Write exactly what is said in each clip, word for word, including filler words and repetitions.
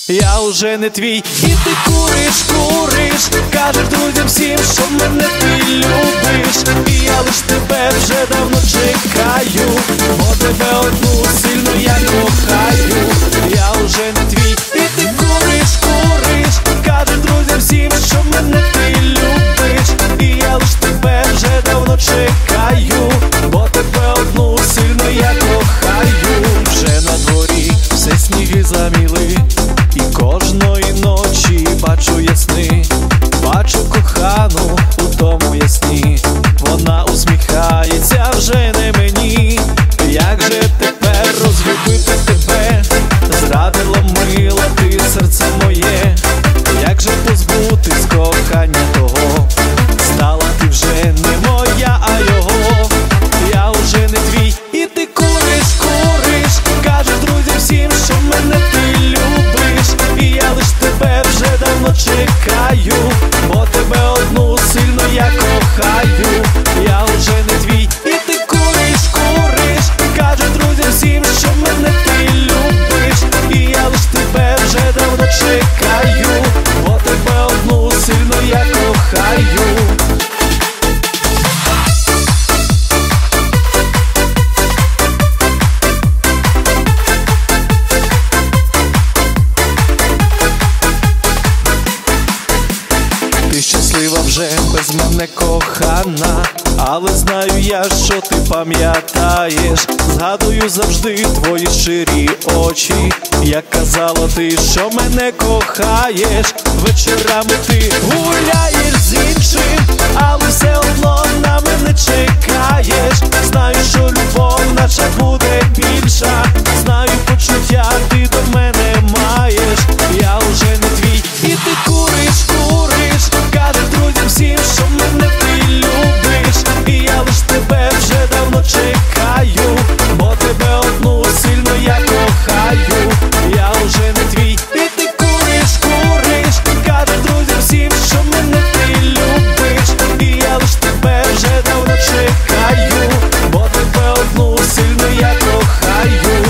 Я уже не твій, і ти куриш, куриш, кажеш друзям всім, що мене ти любиш. І я лиш тебе вже давно чекаю, бо тебе одну сильно я кохаю. Я уже не твій, і ти куриш, куриш, кажеш друзям всім, що мене ти любиш. І я лиш тебе вже давно чекаю, бо тебе одну сильно я кохаю. Вже на дворі все сніги заміли, і кожної ночі бачу ясни, бачу кохану у тому ясні. Вона усміхається вже не мені. Як же тепер розлюбити тебе? Зрадила мила ти серце моє. Як же позбутись кохання того? Стала ти вже не моя, а його. Я уже не твій, і ти куриш, куриш, кажеш друзям всім, що мене ти любиш. І я лиш тебе вже давно чекаю, бо тебе одну сильно я кохаю. Я уже не твій, і ти куриш, куриш, кажеш друзям всім, що мене ти любиш. І я лиш тебе вже давно чекаю, бо тебе одну сильно я кохаю. Ти щаслива вже без мене, кохана, але знаю я, що ти пам'ятаєш. Згадую завжди твої щирі очі, як казала ти, що мене кохаєш. Вечорами ти гуляєш з іншим, але все одно на мене чекаєш. Знаю, що любов наша буде більша, знаю, почуття ти до мене маєш. Я уже не твій, і ти куриш, куриш, кажеш друзям всім, що мене ти любиш. І я лиш тебе вже давно чекаю, бо тебе одну сильно я кохаю. Я уже не твій, і ти куриш, куриш, кажеш друзям всім, що мене ти любиш. І я лиш тебе вже давно чекаю, бо тебе одну сильно я кохаю.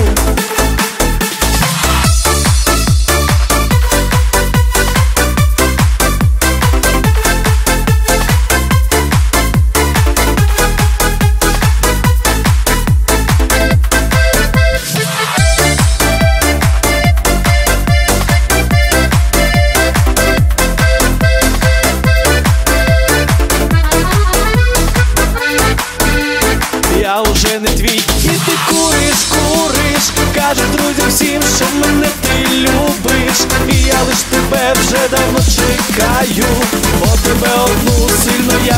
Я уже не твій, і ти куриш, куриш, кажеш друзям всім, що мене ти любиш. І я лиш тебе вже давно чекаю, бо тебе одну сильно я